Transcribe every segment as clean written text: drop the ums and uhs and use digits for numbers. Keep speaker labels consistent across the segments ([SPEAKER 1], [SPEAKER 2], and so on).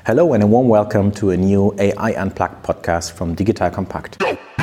[SPEAKER 1] Hello and a warm welcome to a new AI Unplugged podcast from Digital Compact.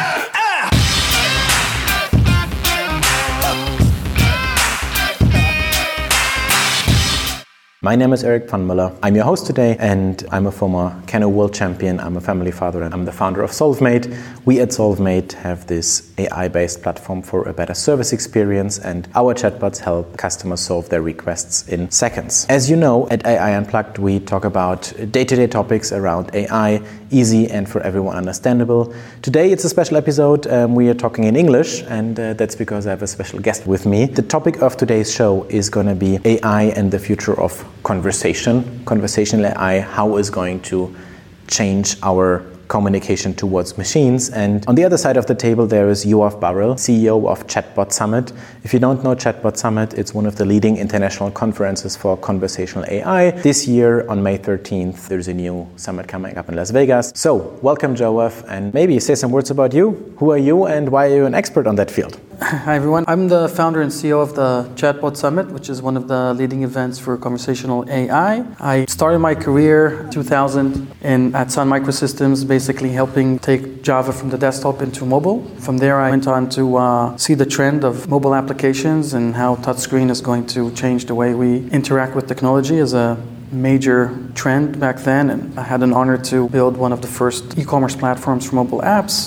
[SPEAKER 1] My name is Eric van Müller. I'm your host today and I'm a former Kano World Champion. I'm a family father and I'm the founder of Solvemate. We at Solvemate have this AI-based platform for a better service experience and our chatbots help customers solve their requests in seconds. As you know, at AI Unplugged we talk about day-to-day topics around AI, easy and for everyone understandable. Today it's a special episode. We are talking in English and that's because I have a special guest with me. The topic of today's show is going to be AI and the future of conversational AI, how is going to change our communication towards machines. And on the other side of the table there is Yoav Bar-El, CEO of Chatbot Summit. If you don't know Chatbot Summit, it's one of the leading international conferences for conversational AI. This year on May 13th, there's a new summit coming up in Las Vegas. So welcome Yoav, and maybe say some words about you. Who are you and why are you an expert on that field?
[SPEAKER 2] Hi everyone, I'm the founder and CEO of the Chatbot Summit, which is one of the leading events for conversational AI. I started my career in 2000 at Sun Microsystems, basically helping take Java from the desktop into mobile. From there I went on to see the trend of mobile applications and how touchscreen is going to change the way we interact with technology as a major trend back then. And I had an honor to build one of the first e-commerce platforms for mobile apps.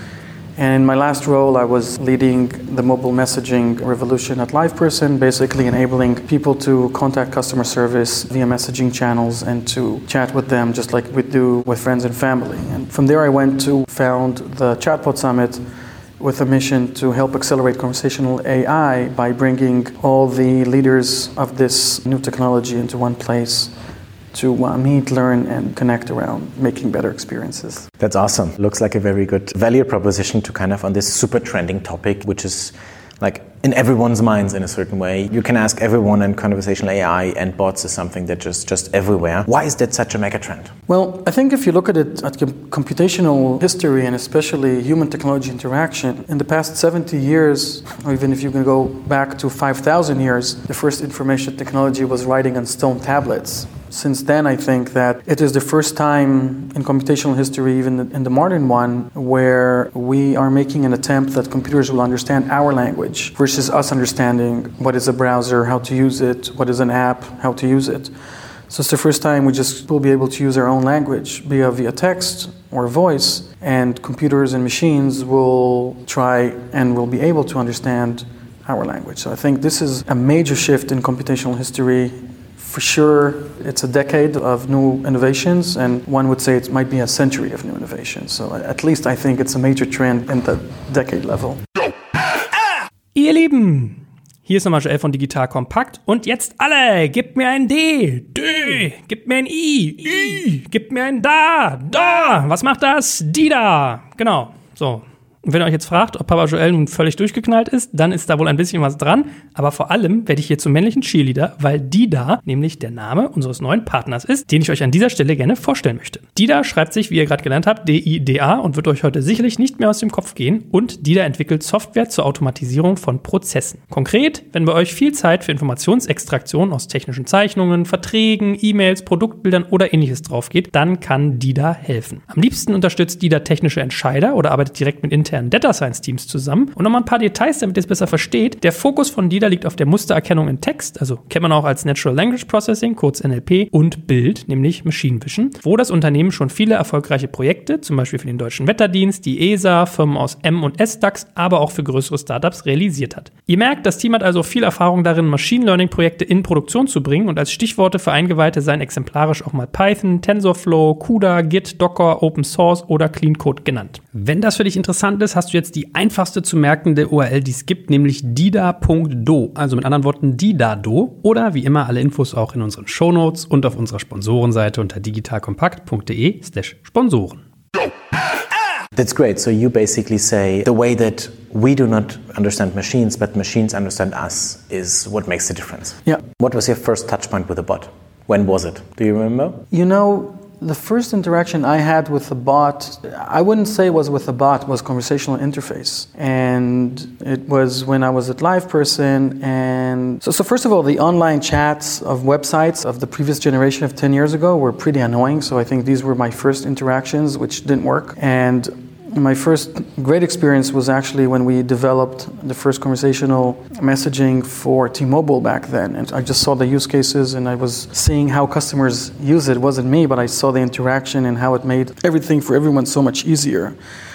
[SPEAKER 2] And in my last role, I was leading the mobile messaging revolution at LivePerson, basically enabling people to contact customer service via messaging channels and to chat with them just like we do with friends and family. And from there, I went to found the Chatbot Summit with a mission to help accelerate conversational AI by bringing all the leaders of this new technology into one place to meet, learn, and connect around making better experiences.
[SPEAKER 1] That's awesome. Looks like a very good value proposition to kind of on this super trending topic, which is like in everyone's minds in a certain way. You can ask everyone, and conversational AI and bots is something that just everywhere. Why is that such a mega trend?
[SPEAKER 2] Well, I think if you look at it at computational history and especially human technology interaction, in the past 70 years, or even if you can go back to 5,000 years, the first information technology was writing on stone tablets. Since then, I think that it is the first time in computational history, even in the modern one, where we are making an attempt that computers will understand our language versus us understanding what is a browser, how to use it, what is an app, how to use it. So it's the first time we just will be able to use our own language, via text or voice, and computers and machines will try and will be able to understand our language. So I think this is a major shift in computational history. For sure, it's a decade of new innovations, and one would say it might be a century of new innovations. So at least I think it's a major trend in the decade level.
[SPEAKER 3] Ihr Lieben, hier ist nochmal Joel von Digital Compact und jetzt alle, gebt mir ein D, gebt mir ein I, gebt mir ein Da, was macht das? Die da, genau, so. Und wenn ihr euch jetzt fragt, ob Papa Joel nun völlig durchgeknallt ist, dann ist da wohl ein bisschen was dran. Aber vor allem werde ich hier zum männlichen Cheerleader, weil DiDA nämlich der Name unseres neuen Partners ist, den ich euch an dieser Stelle gerne vorstellen möchte. DiDA schreibt sich, wie ihr gerade gelernt habt, D-I-D-A und wird euch heute sicherlich nicht mehr aus dem Kopf gehen. Und DiDA entwickelt Software zur Automatisierung von Prozessen. Konkret, wenn bei euch viel Zeit für Informationsextraktion aus technischen Zeichnungen, Verträgen, E-Mails, Produktbildern oder ähnliches drauf geht, dann kann DiDA helfen. Am liebsten unterstützt DiDA technische Entscheider oder arbeitet direkt mit internen Data Science Teams zusammen. Und nochmal ein paar Details, damit ihr es besser versteht. Der Fokus von DiDA liegt auf der Mustererkennung in Text, also kennt man auch als Natural Language Processing, kurz NLP, und Bild, nämlich Machine Vision, wo das Unternehmen schon viele erfolgreiche Projekte, zum Beispiel für den Deutschen Wetterdienst, die ESA, Firmen aus M- und S-DAX, aber auch für größere Startups realisiert hat. Ihr merkt, das Team hat also viel Erfahrung darin, Machine Learning Projekte in Produktion zu bringen, und als Stichworte für Eingeweihte seien exemplarisch auch mal Python, TensorFlow, CUDA, Git, Docker, Open Source oder Clean Code genannt. Wenn das für dich interessant ist, hast du jetzt die einfachste zu merkende URL, die es gibt, nämlich dida.do, also mit anderen Worten dida.do, oder wie immer alle Infos auch in unseren Shownotes und auf unserer Sponsorenseite unter digitalkompakt.de/Sponsoren.
[SPEAKER 1] That's great. So you basically say the way that we do not understand machines, but machines understand us is what makes the difference.
[SPEAKER 2] Yeah.
[SPEAKER 1] What was your first touch point with a bot? When was it? Do you remember?
[SPEAKER 2] You know, The first interaction I had with a bot, I wouldn't say it was with a bot, it was conversational interface. And it was when I was at LivePerson. And so first of all, the online chats of websites of the previous generation of 10 years ago were pretty annoying. So I think these were my first interactions, which didn't work. And my first great experience was actually when we developed the first conversational messaging for T-Mobile back then. And I just saw the use cases and I was seeing how customers use it. It wasn't me, but I saw the interaction and how it made everything for everyone so much easier.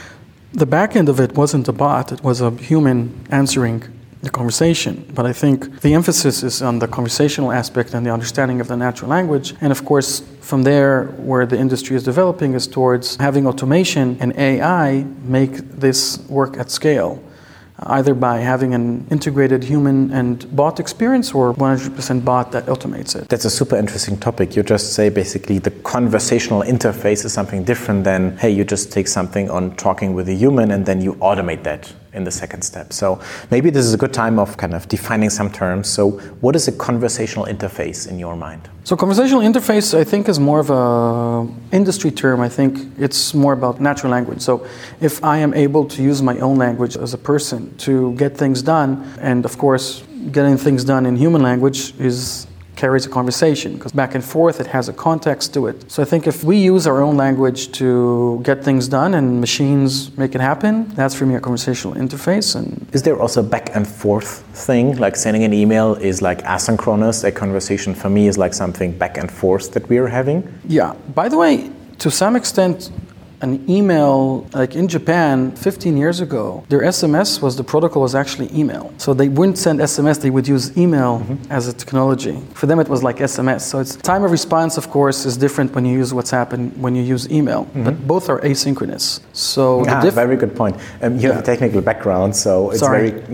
[SPEAKER 2] The back end of it wasn't a bot, it was a human answering the conversation. But I think the emphasis is on the conversational aspect and the understanding of the natural language. And of course, from there, where the industry is developing is towards having automation and AI make this work at scale, either by having an integrated human and bot experience or 100% bot that automates it.
[SPEAKER 1] That's a super interesting topic. You just say basically the conversational interface is something different than, hey, you just take something on talking with a human and then you automate that in the second step. So maybe this is a good time of kind of defining some terms. So what is a conversational interface in your mind?
[SPEAKER 2] So conversational interface, I think, is more of a industry term. I think it's more about natural language. So if I am able to use my own language as a person to get things done, and of course, getting things done in human language carries a conversation, because back and forth, it has a context to it. So I think if we use our own language to get things done and machines make it happen, that's for me a conversational interface. And
[SPEAKER 1] is there also a back and forth thing? Like sending an email is like asynchronous. A conversation for me is like something back and forth that we are having.
[SPEAKER 2] Yeah. By the way, to some extent, an email, like in Japan 15 years ago, their SMS the protocol was actually email. So they wouldn't send SMS, they would use email as a technology. For them it was like SMS. So it's time of response, of course, is different when you use WhatsApp and when you use email. But both are asynchronous. So
[SPEAKER 1] very good point. You have a technical background, so it's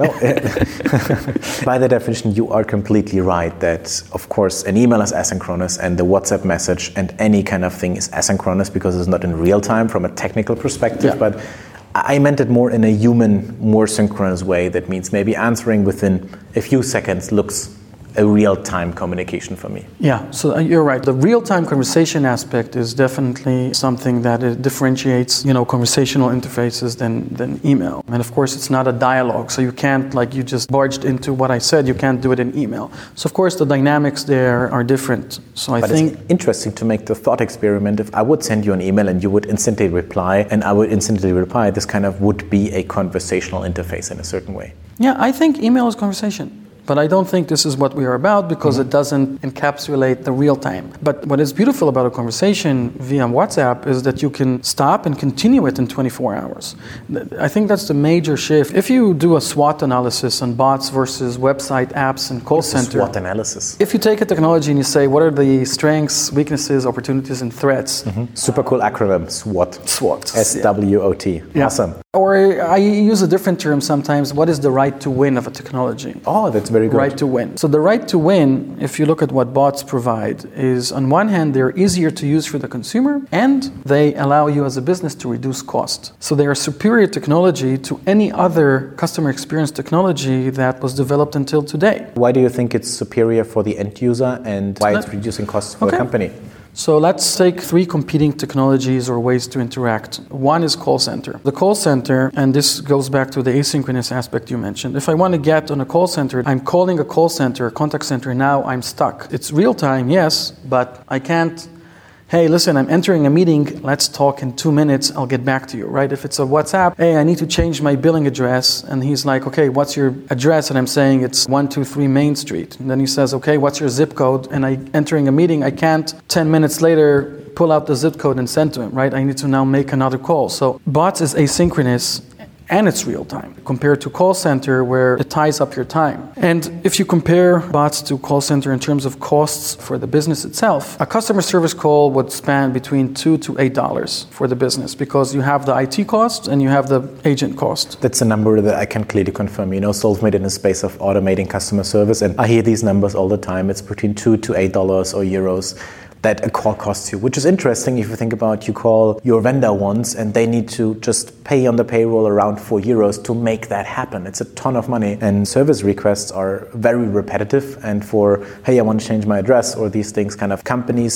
[SPEAKER 1] by the definition, you are completely right that, of course, an email is asynchronous and the WhatsApp message and any kind of thing is asynchronous because it's not in real time from a technical perspective, but I meant it more in a human, more synchronous way. That means maybe answering within a few seconds looks a real-time communication for me.
[SPEAKER 2] Yeah, so you're right. The real-time conversation aspect is definitely something that it differentiates, conversational interfaces than email. And of course, it's not a dialogue, so you can't, like you just barged into what I said, you can't do it in email. So of course, the dynamics there are different. So I think
[SPEAKER 1] it's interesting to make the thought experiment. If I would send you an email and you would instantly reply, and I would instantly reply, this kind of would be a conversational interface in a certain way.
[SPEAKER 2] Yeah, I think email is conversation. But I don't think this is what we are about because it doesn't encapsulate the real time. But what is beautiful about a conversation via WhatsApp is that you can stop and continue it in 24 hours. I think that's the major shift. If you do a SWOT analysis on bots versus website apps and call center.
[SPEAKER 1] SWOT analysis.
[SPEAKER 2] If you take a technology and you say, what are the strengths, weaknesses, opportunities, and threats?
[SPEAKER 1] Super cool acronym, SWOT.
[SPEAKER 2] SWOT.
[SPEAKER 1] SWOT.
[SPEAKER 2] Yeah.
[SPEAKER 1] Awesome.
[SPEAKER 2] Or I use a different term sometimes. What is the right to win of a technology?
[SPEAKER 1] Oh, that's very good.
[SPEAKER 2] Right to win. So the right to win, if you look at what bots provide, is on one hand, they're easier to use for the consumer, and they allow you as a business to reduce cost. So they are superior technology to any other customer experience technology that was developed until today.
[SPEAKER 1] Why do you think it's superior for the end user and why it's reducing costs for the company?
[SPEAKER 2] So let's take three competing technologies or ways to interact. One is call center. The call center, and this goes back to the asynchronous aspect you mentioned. If I want to get on a call center, I'm calling a call center, a contact center, now I'm stuck. It's real time, yes, but I can't, hey, listen, I'm entering a meeting, let's talk in 2 minutes, I'll get back to you, right? If it's a WhatsApp, hey, I need to change my billing address, and he's like, okay, what's your address? And I'm saying it's 123 Main Street. And then he says, okay, what's your zip code? And entering a meeting, I can't 10 minutes later pull out the zip code and send to him, right? I need to now make another call. So bots is asynchronous, and it's real time compared to call center where it ties up your time. And if you compare bots to call center in terms of costs for the business itself, a customer service call would span between $2 to $8 for the business because you have the IT cost and you have the agent cost.
[SPEAKER 1] That's a number that I can clearly confirm. Solvemate in the space of automating customer service, and I hear these numbers all the time. It's between $2 to $8 or euros that a call costs you, which is interesting if you think about you call your vendor once and they need to just pay on the payroll around €4 to make that happen. It's a ton of money, and service requests are very repetitive, and for, hey, I want to change my address or these things, kind of companies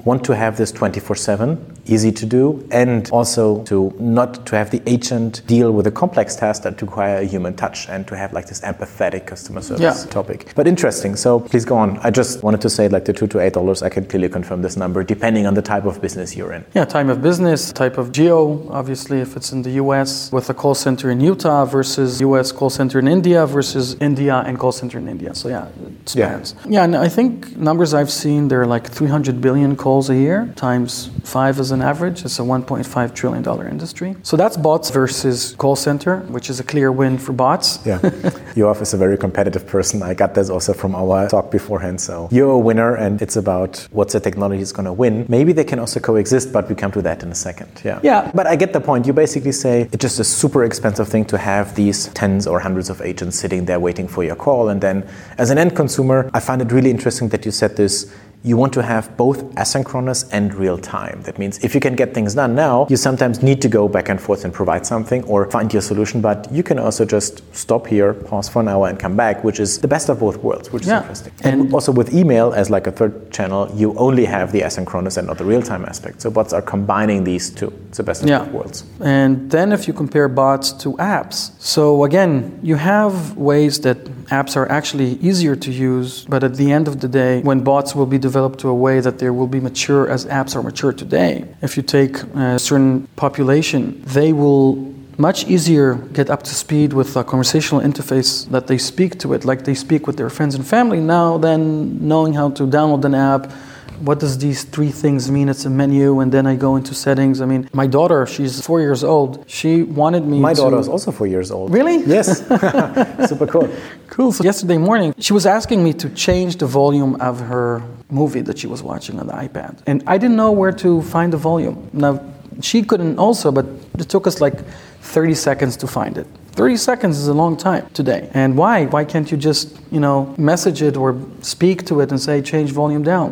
[SPEAKER 1] want to have this 24/7, easy to do, and also not to have the agent deal with a complex task that require a human touch and to have like this empathetic customer service topic. But interesting. So please go on. I just wanted to say like the $2 to $8, I can clearly confirm this number depending on the type of business you're in.
[SPEAKER 2] Yeah, time of business, type of geo, obviously if it's in the US with a call center in Utah versus US call center in India versus India and call center in India. So yeah, it spans. Yeah, and I think numbers I've seen, there are like 300 billion calls a year times 5 as an average. It's a $1.5 trillion industry. So that's bots versus call center, which is a clear win for bots.
[SPEAKER 1] Yeah, Yoav is a very competitive person. I got this also from our talk beforehand. So you're a winner and it's about what's the technology is going to win. Maybe they can also coexist, but we come to that in a second. Yeah. But I get the point. You basically say it's just a super expensive thing to have these tens or hundreds of agents sitting there waiting for your call. And then as an end consumer, I find it really interesting that you said this. You want to have both asynchronous and real time. That means if you can get things done now, you sometimes need to go back and forth and provide something or find your solution, but you can also just stop here, pause for an hour and come back, which is the best of both worlds, which is interesting. And also with email as like a third channel, you only have the asynchronous and not the real-time aspect. So bots are combining these two. It's the best of both worlds.
[SPEAKER 2] And then if you compare bots to apps, so again, you have ways that apps are actually easier to use, but at the end of the day, when bots will be developed to a way that they will be mature as apps are mature today, if you take a certain population, they will much easier get up to speed with a conversational interface that they speak to it, like they speak with their friends and family now, than knowing how to download an app. What does these 3 things mean? It's a menu, and then I go into settings. I mean, my daughter, she's 4 years old. She wanted me
[SPEAKER 1] My daughter is also 4 years old.
[SPEAKER 2] Really?
[SPEAKER 1] Yes. Super cool.
[SPEAKER 2] Cool. So yesterday morning, she was asking me to change the volume of her movie that she was watching on the iPad. And I didn't know where to find the volume. Now, she couldn't also, but it took us like 30 seconds to find it. 30 seconds is a long time today. And why? Why can't you just, message it or speak to it and say, change volume down,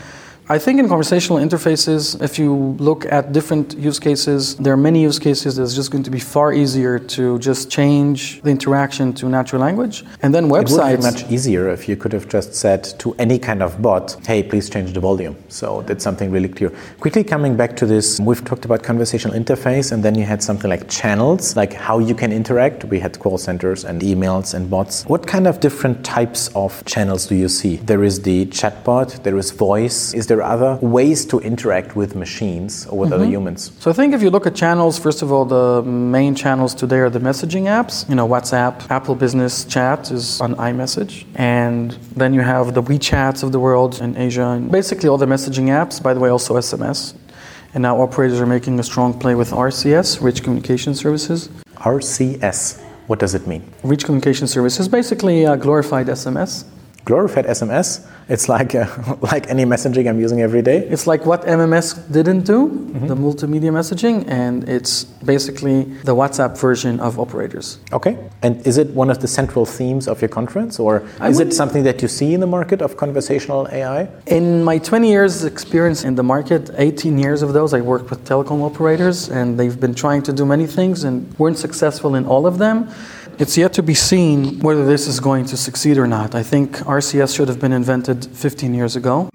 [SPEAKER 2] I think in conversational interfaces, if you look at different use cases, there are many use cases that's just going to be far easier to just change the interaction to natural language. And then websites...
[SPEAKER 1] It would be much easier if you could have just said to any kind of bot, hey, please change the volume. So that's something really clear. Quickly coming back to this, we've talked about conversational interface, and then you had something like channels, like how you can interact. We had call centers and emails and bots. What kind of different types of channels do you see? There is the chatbot, there is voice. Is there other ways to interact with machines or with other humans?
[SPEAKER 2] So I think if you look at channels, first of all, the main channels today are the messaging apps. WhatsApp, Apple Business Chat is on iMessage. And then you have the WeChats of the world in Asia. And basically all the messaging apps, by the way, also SMS. And now operators are making a strong play with RCS, Rich Communication Services.
[SPEAKER 1] RCS, what does it mean?
[SPEAKER 2] Rich Communication Services, basically glorified SMS.
[SPEAKER 1] Glorified SMS? It's like any messaging I'm using every day?
[SPEAKER 2] It's like what MMS didn't do, the multimedia messaging, and it's basically the WhatsApp version of operators.
[SPEAKER 1] Okay. And is it one of the central themes of your conference, or is it something that you see in the market of conversational AI?
[SPEAKER 2] In my 20 years experience in the market, 18 years of those, I worked with telecom operators, and they've been trying to do many things and weren't successful in all of them. It's yet to be seen whether this is going to succeed or not. I think RCS should have been invented 15 years ago.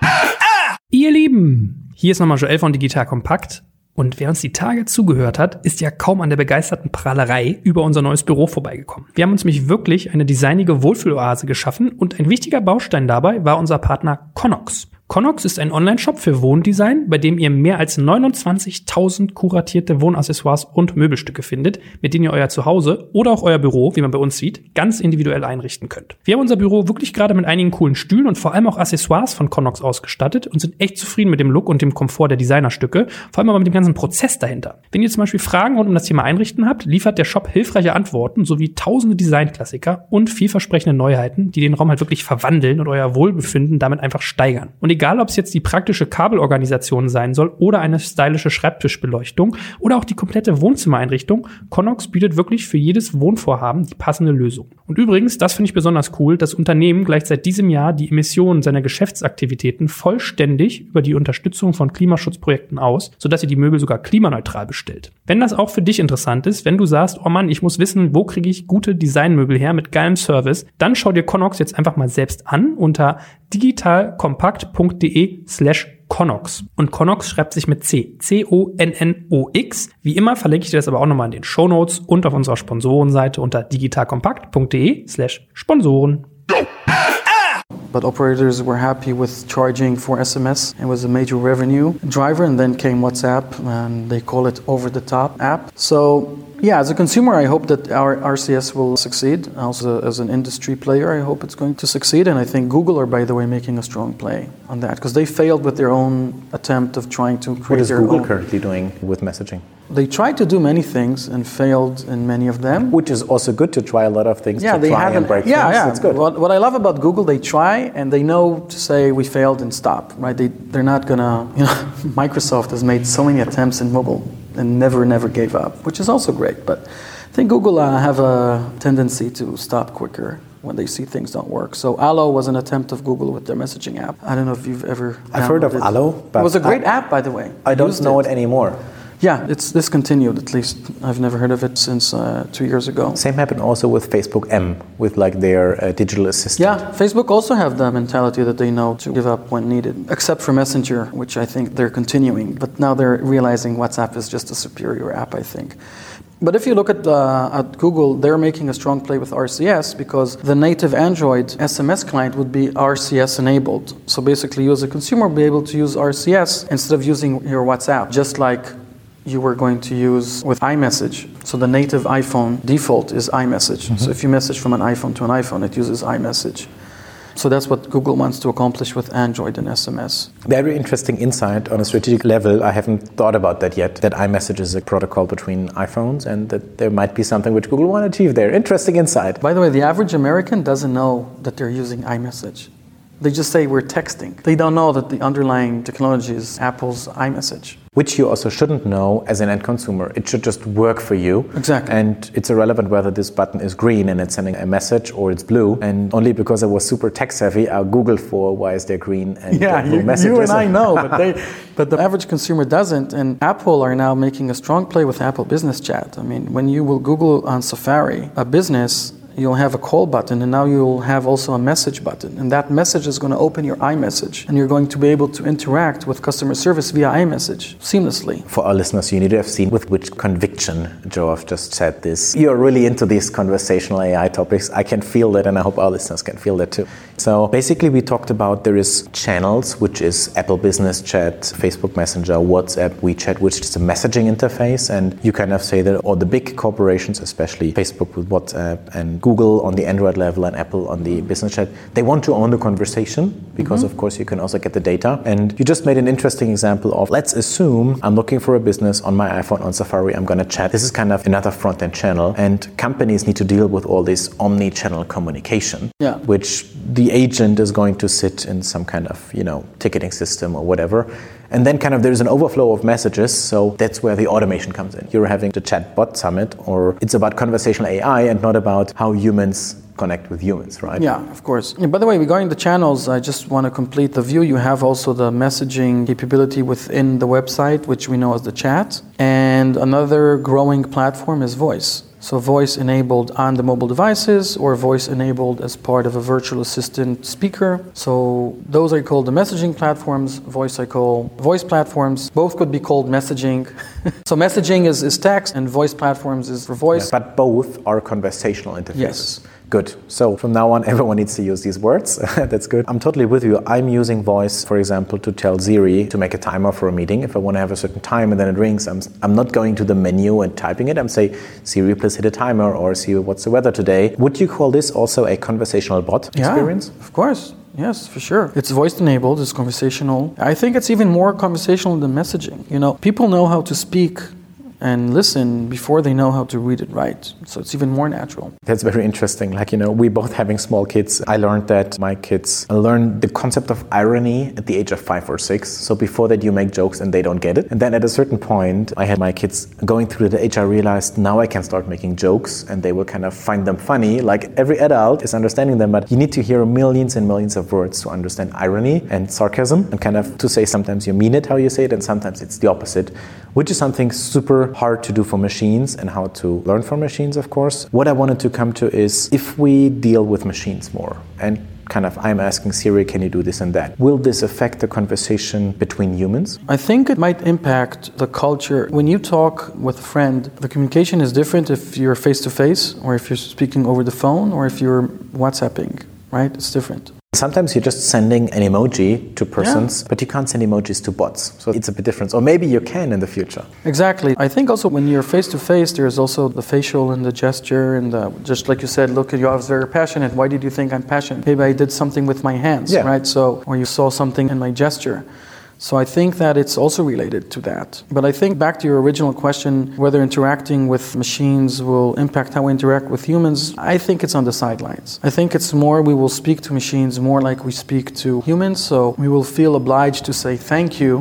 [SPEAKER 3] Ihr Lieben, hier ist nochmal Joel von Digital Kompakt. Und wer uns die Tage zugehört hat, ist ja kaum an der begeisterten Prahlerei über unser neues Büro vorbeigekommen. Wir haben uns nämlich wirklich eine designige Wohlfühloase geschaffen und ein wichtiger Baustein dabei war unser Partner Connox. Connox ist ein Online-Shop für Wohndesign, bei dem ihr mehr als 29.000 kuratierte Wohnaccessoires und Möbelstücke findet, mit denen ihr euer Zuhause oder auch euer Büro, wie man bei uns sieht, ganz individuell einrichten könnt. Wir haben unser Büro wirklich gerade mit einigen coolen Stühlen und vor allem auch Accessoires von Connox ausgestattet und sind echt zufrieden mit dem Look und dem Komfort der Designerstücke, vor allem aber mit dem ganzen Prozess dahinter. Wenn ihr zum Beispiel Fragen rund um das Thema Einrichten habt, liefert der Shop hilfreiche Antworten sowie tausende Designklassiker und vielversprechende Neuheiten, die den Raum halt wirklich verwandeln und euer Wohlbefinden damit einfach steigern. Und egal, ob es jetzt die praktische Kabelorganisation sein soll oder eine stylische Schreibtischbeleuchtung oder auch die komplette Wohnzimmereinrichtung, Connox bietet wirklich für jedes Wohnvorhaben die passende Lösung. Und übrigens, das finde ich besonders cool, das Unternehmen gleicht seit diesem Jahr die Emissionen seiner Geschäftsaktivitäten vollständig über die Unterstützung von Klimaschutzprojekten aus, sodass ihr die Möbel sogar klimaneutral bestellt. Wenn das auch für dich interessant ist, wenn du sagst, oh Mann, ich muss wissen, wo kriege ich gute Designmöbel her mit geilem Service, dann schau dir Connox jetzt einfach mal selbst an unter digitalkompakt.de/ Connox. Und Connox schreibt sich mit C. C-O-N-N-O-X. Wie immer verlinke ich dir das aber auch nochmal in den Shownotes und auf unserer Sponsorenseite unter digitalkompakt.de/Sponsoren.
[SPEAKER 2] But operators were happy with charging for SMS. It was a major revenue driver, and then came WhatsApp, and they call it over-the-top app. So, yeah, as a consumer, I hope that our RCS will succeed. Also, as an industry player, I hope it's going to succeed. And I think Google are, by the way, making a strong play on that, because they failed with their own attempt of trying to create their own.
[SPEAKER 1] What is Google currently doing with messaging?
[SPEAKER 2] They tried to do many things and failed in many of them.
[SPEAKER 1] Which is also good to try a lot of things,
[SPEAKER 2] yeah,
[SPEAKER 1] to try and break things. That's good.
[SPEAKER 2] What I love about Google, they try and they know to say we failed and stop, right? They're not gonna, Microsoft has made so many attempts in mobile and never gave up, which is also great. But I think Google have a tendency to stop quicker when they see things don't work. So Allo was an attempt of Google with their messaging app. I don't know if you've ever
[SPEAKER 1] I've heard of Allo, but
[SPEAKER 2] it was a great app, by the way.
[SPEAKER 1] I don't know it anymore.
[SPEAKER 2] Yeah, it's discontinued, at least. I've never heard of it since 2 years ago.
[SPEAKER 1] Same happened also with Facebook M, with like their digital assistant.
[SPEAKER 2] Yeah, Facebook also have the mentality that they know to give up when needed, except for Messenger, which I think they're continuing. But now they're realizing WhatsApp is just a superior app, I think. But if you look at Google, they're making a strong play with RCS because the native Android SMS client would be RCS enabled. So basically, you as a consumer will be able to use RCS instead of using your WhatsApp, just like you were going to use with iMessage. So the native iPhone default is iMessage. Mm-hmm. So if you message from an iPhone to an iPhone, it uses iMessage. So that's what Google wants to accomplish with Android and SMS.
[SPEAKER 1] Very interesting insight on a strategic level. I haven't thought about that yet, that iMessage is a protocol between iPhones and that there might be something which Google want to achieve there. Interesting insight.
[SPEAKER 2] By the way, the average American doesn't know that they're using iMessage. They just say we're texting. They don't know that the underlying technology is Apple's iMessage.
[SPEAKER 1] Which you also shouldn't know as an end consumer. It should just work for you.
[SPEAKER 2] Exactly.
[SPEAKER 1] And it's irrelevant whether this button is green and it's sending a message or it's blue. And only because I was super tech savvy, I Googled for why is there green and blue messages.
[SPEAKER 2] You and I know, but the average consumer doesn't. And Apple are now making a strong play with Apple Business Chat. I mean, when you will Google on Safari a business, you'll have a call button, and now you'll have also a message button. And that message is going to open your iMessage, and you're going to be able to interact with customer service via iMessage seamlessly.
[SPEAKER 1] For our listeners, you need to have seen with which conviction Joachim just said this. You're really into these conversational AI topics. I can feel that, and I hope our listeners can feel that too. So basically, we talked about there is channels, which is Apple Business Chat, Facebook Messenger, WhatsApp, WeChat, which is a messaging interface. And you kind of say that all the big corporations, especially Facebook with WhatsApp and Google on the Android level and Apple on the business chat, they want to own the conversation because, of course, you can also get the data. And you just made an interesting example of, let's assume I'm looking for a business on my iPhone on Safari, I'm going to chat. This is kind of another front-end channel. And companies need to deal with all this omni-channel communication, which the agent is going to sit in some kind of, ticketing system or whatever. And then kind of there's an overflow of messages, so that's where the automation comes in. You're having the Chatbot Summit, or it's about conversational AI and not about how humans connect with humans, right?
[SPEAKER 2] Yeah, of course. Yeah, by the way, regarding the channels, I just want to complete the view. You have also the messaging capability within the website, which we know as the chat. And another growing platform is voice. So voice enabled on the mobile devices or voice enabled as part of a virtual assistant speaker. So those are called the messaging platforms. Voice I call voice platforms. Both could be called messaging. So messaging is text and voice platforms is for voice.
[SPEAKER 1] Yeah, but both are conversational interfaces.
[SPEAKER 2] Yes.
[SPEAKER 1] Good. So from now on, everyone needs to use these words. That's good. I'm totally with you. I'm using voice, for example, to tell Siri to make a timer for a meeting. If I want to have a certain time and then it rings, I'm not going to the menu and typing it. I'm saying, Siri, please hit a timer, or Siri, what's the weather today? Would you call this also a conversational bot experience?
[SPEAKER 2] Of course. Yes, for sure. It's voice enabled, it's conversational. I think it's even more conversational than messaging. People know how to speak and listen before they know how to read it right. So it's even more natural.
[SPEAKER 1] That's very interesting. We both having small kids. I learned that my kids learn the concept of irony at the age of 5 or 6. So before that, you make jokes and they don't get it. And then at a certain point, I had my kids going through the age. I realized now I can start making jokes and they will kind of find them funny. Like every adult is understanding them, but you need to hear millions and millions of words to understand irony and sarcasm and kind of to say sometimes you mean it how you say it and sometimes it's the opposite, which is something super hard to do for machines and how to learn from machines, of course. What I wanted to come to is if we deal with machines more, and kind of I'm asking Siri, can you do this and that? Will this affect the conversation between humans?
[SPEAKER 2] I think it might impact the culture. When you talk with a friend, the communication is different if you're face-to-face or if you're speaking over the phone or if you're WhatsApping, right? It's different.
[SPEAKER 1] Sometimes you're just sending an emoji to persons, but you can't send emojis to bots. So it's a bit different. Or maybe you can in the future.
[SPEAKER 2] Exactly. I think also when you're face-to-face, there's also the facial and the gesture and just like you said, look, I was very passionate. Why did you think I'm passionate? Maybe I did something with my hands, right? So, or you saw something in my gesture. So I think that it's also related to that. But I think back to your original question, whether interacting with machines will impact how we interact with humans, I think it's on the sidelines. I think it's more we will speak to machines more like we speak to humans, so we will feel obliged to say thank you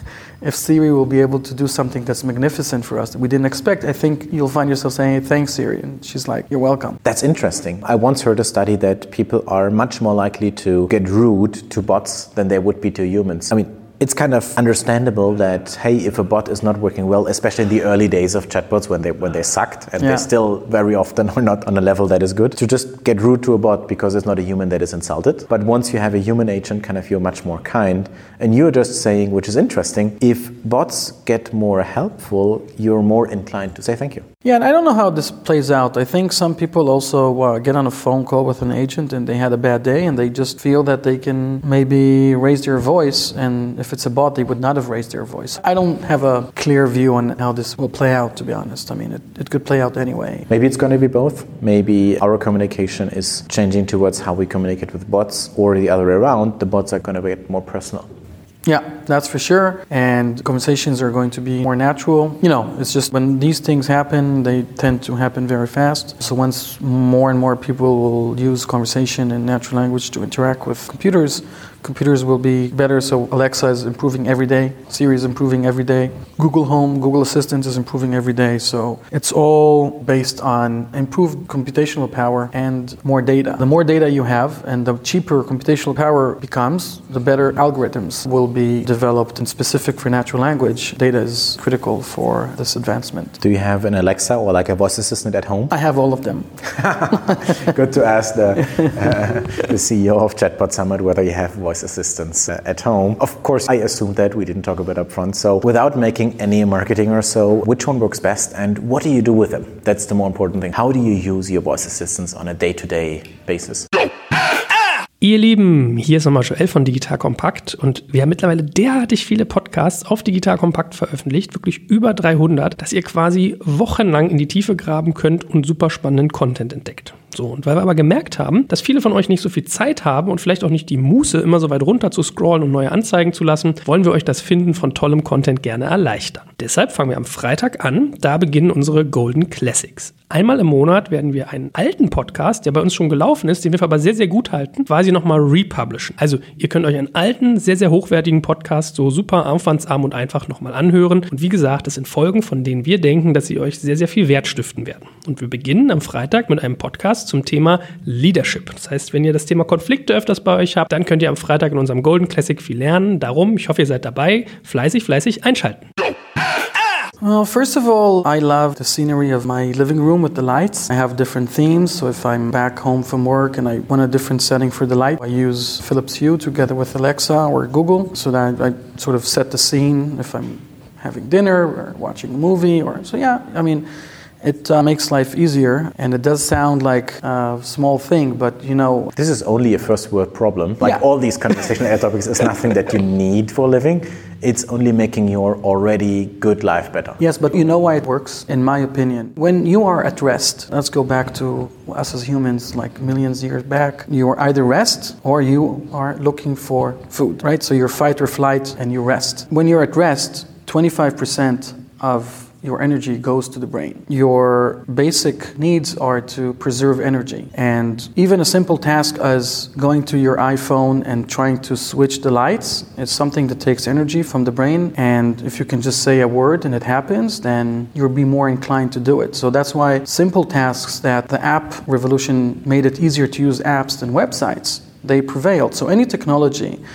[SPEAKER 2] if Siri will be able to do something that's magnificent for us that we didn't expect. I think you'll find yourself saying, hey, thanks, Siri. And she's like, you're welcome.
[SPEAKER 1] That's interesting. I once heard a study that people are much more likely to get rude to bots than they would be to humans. I mean, it's kind of understandable that, hey, if a bot is not working well, especially in the early days of chatbots when they sucked, and they still very often are not on a level that is good, to just get rude to a bot because it's not a human that is insulted. But once you have a human agent, kind of you're much more kind. And you're just saying, which is interesting, if bots get more helpful, you're more inclined to say thank you.
[SPEAKER 2] Yeah, and I don't know how this plays out. I think some people also get on a phone call with an agent and they had a bad day and they just feel that they can maybe raise their voice, and if it's a bot, they would not have raised their voice. I don't have a clear view on how this will play out, to be honest. I mean, it could play out anyway.
[SPEAKER 1] Maybe it's going to be both. Maybe our communication is changing towards how we communicate with bots, or the other way around, the bots are going to get more personal.
[SPEAKER 2] Yeah, that's for sure. And conversations are going to be more natural. You know, it's just when these things happen, they tend to happen very fast. So once more and more people will use conversation and natural language to interact with computers will be better. So Alexa is improving every day. Siri is improving every day. Google Home, Google Assistant is improving every day. So it's all based on improved computational power and more data. The more data you have and the cheaper computational power becomes, the better algorithms will be developed and specific for natural language. Data is critical for this advancement.
[SPEAKER 1] Do you have an Alexa or like a voice assistant at home?
[SPEAKER 2] I have all of them.
[SPEAKER 1] Good to ask the CEO of Chatbot Summit whether you have voice assistants at home. Of course, I assumed that. We didn't talk about it up front. So without making any marketing or so, which one works best and what do you do with them? That's the more important thing. How do you use your voice assistants on a day-to-day basis?
[SPEAKER 3] Ihr Lieben, hier ist nochmal Joel von Digital Kompakt und wir haben mittlerweile derartig viele Podcasts auf Digital Kompakt veröffentlicht, wirklich über 300, dass ihr quasi wochenlang in die Tiefe graben könnt und super spannenden Content entdeckt. So, und weil wir aber gemerkt haben, dass viele von euch nicht so viel Zeit haben und vielleicht auch nicht die Muße, immer so weit runter zu scrollen und neue Anzeigen zu lassen, wollen wir euch das Finden von tollem Content gerne erleichtern. Deshalb fangen wir am Freitag an, da beginnen unsere Golden Classics. Einmal im Monat werden wir einen alten Podcast, der bei uns schon gelaufen ist, den wir aber sehr, sehr gut halten, quasi nochmal republishen. Also ihr könnt euch einen alten, sehr, sehr hochwertigen Podcast so super aufwandsarm und einfach nochmal anhören. Und wie gesagt, das sind Folgen, von denen wir denken, dass sie euch sehr, sehr viel Wert stiften werden. Und wir beginnen am Freitag mit einem Podcast zum Thema Leadership. Das heißt, wenn ihr das Thema Konflikte öfters bei euch habt, dann könnt ihr am Freitag in unserem Golden Classic viel lernen. Darum, ich hoffe, ihr seid dabei. Fleißig einschalten.
[SPEAKER 2] Well, first of all, I love the scenery of my living room with the lights. I have different themes, so if I'm back home from work and I want a different setting for the light, I use Philips Hue together with Alexa or Google, so that I sort of set the scene if I'm having dinner or watching a movie. It makes life easier, and it does sound like a small thing, but you know...
[SPEAKER 1] This is only a first world problem. All these conversational AI topics is nothing that you need for a living. It's only making your already good life better.
[SPEAKER 2] Yes, but you know why it works, in my opinion. When you are at rest, let's go back to us as humans, like millions of years back, you are either rest or you are looking for food, right? So you're fight or flight and you rest. When you're at rest, 25% of your energy goes to the brain. Your basic needs are to preserve energy. And even a simple task as going to your iPhone and trying to switch the lights is something that takes energy from the brain. And if you can just say a word and it happens, then you'll be more inclined to do it. So that's why simple tasks that the app revolution made it easier to use apps than websites, they prevailed. So any technology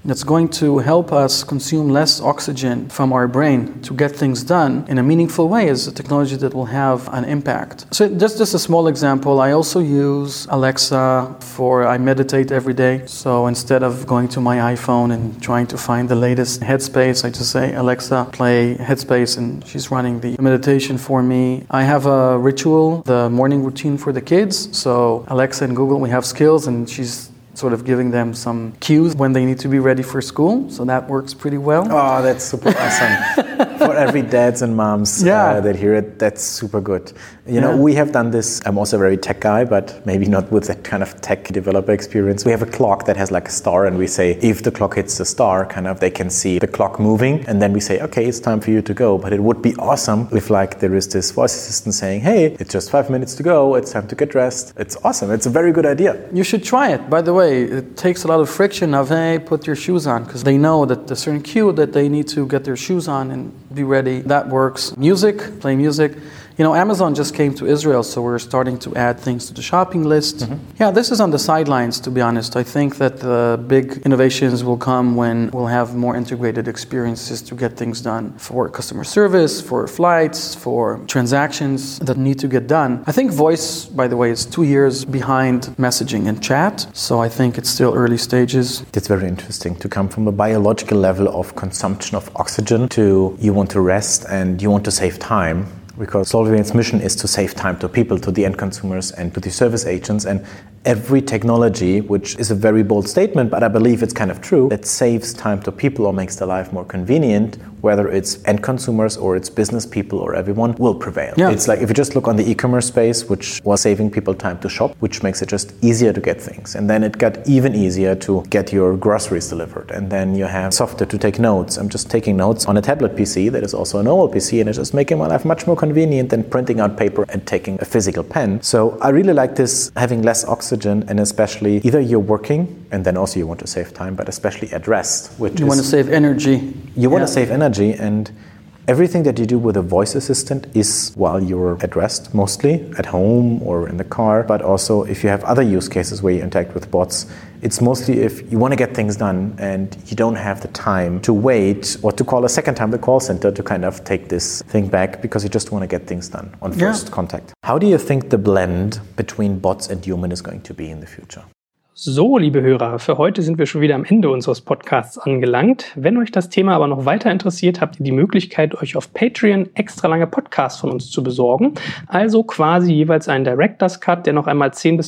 [SPEAKER 2] that's going to help us consume less oxygen from our brain to get things done in a meaningful way is a technology that will have an impact. So just a small example, I also use Alexa I meditate every day. So instead of going to my iPhone and trying to find the latest Headspace, I just say, Alexa, play Headspace, and she's running the meditation for me. I have a ritual, the morning routine for the kids. So Alexa and Google, we have skills, and she's sort of giving them some cues when they need to be ready for school. So that works pretty well.
[SPEAKER 1] Oh, that's super awesome. For every dads and moms that hear it, that's super good. You know, we have done this. I'm also a very tech guy, but maybe not with that kind of tech developer experience. We have a clock that has like a star, and we say, if the clock hits the star, kind of, they can see the clock moving, and then we say, okay, it's time for you to go. But it would be awesome if like there is this voice assistant saying, hey, it's just 5 minutes to go. It's time to get dressed. It's awesome. It's a very good idea.
[SPEAKER 2] You should try it. By the way, it takes a lot of friction of, hey, put your shoes on, because they know that a certain cue that they need to get their shoes on and be ready. That works. Music, play music. You know, Amazon just came to Israel, so we're starting to add things to the shopping list. Mm-hmm. Yeah, this is on the sidelines, to be honest. I think that the big innovations will come when we'll have more integrated experiences to get things done for customer service, for flights, for transactions that need to get done. I think voice, by the way, is 2 years behind messaging and chat, so I think it's still early stages.
[SPEAKER 1] It's very interesting to come from a biological level of consumption of oxygen to you want to rest and you want to save time. Because SolveMate's mission is to save time to people, to the end consumers and to the service agents. And every technology, which is a very bold statement, but I believe it's kind of true, that saves time to people or makes their life more convenient, whether it's end consumers or it's business people or everyone, will prevail. Yeah. It's like if you just look on the e-commerce space, which was saving people time to shop, which makes it just easier to get things. And then it got even easier to get your groceries delivered. And then you have software to take notes. I'm just taking notes on a tablet PC that is also a normal PC, and it's just making my life much more convenient than printing out paper and taking a physical pen. So I really like this, having less oxygen, and especially either you're working and then also you want to save time, but especially at rest.
[SPEAKER 2] You want to save energy.
[SPEAKER 1] You want to save energy, and everything that you do with a voice assistant is while you're at rest, mostly at home or in the car, but also if you have other use cases where you interact with bots, it's mostly if you want to get things done and you don't have the time to wait or to call a second time the call center to kind of take this thing back because you just want to get things done on first contact. How do you think the blend between bots and human is going to be in the future?
[SPEAKER 3] So, liebe Hörer, für heute sind wir schon wieder am Ende unseres Podcasts angelangt. Wenn euch das Thema aber noch weiter interessiert, habt ihr die Möglichkeit, euch auf Patreon extra lange Podcasts von uns zu besorgen. Also quasi jeweils einen Director's Cut, der noch einmal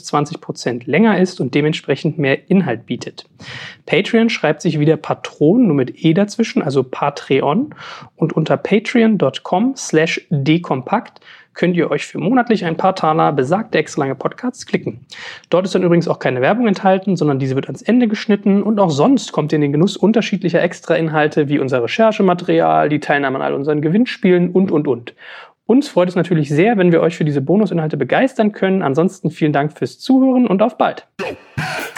[SPEAKER 3] 10-20% länger ist und dementsprechend mehr Inhalt bietet. Patreon schreibt sich wieder Patron, nur mit E dazwischen, also Patreon. Und unter patreon.com/dekompakt könnt ihr euch für monatlich ein paar Taler besagte extra lange Podcasts klicken. Dort ist dann übrigens auch keine Werbung enthalten, sondern diese wird ans Ende geschnitten und auch sonst kommt ihr in den Genuss unterschiedlicher Extra-Inhalte wie unser Recherchematerial, die Teilnahme an all unseren Gewinnspielen und. Uns freut es natürlich sehr, wenn wir euch für diese Bonusinhalte begeistern können. Ansonsten vielen Dank fürs Zuhören und auf bald!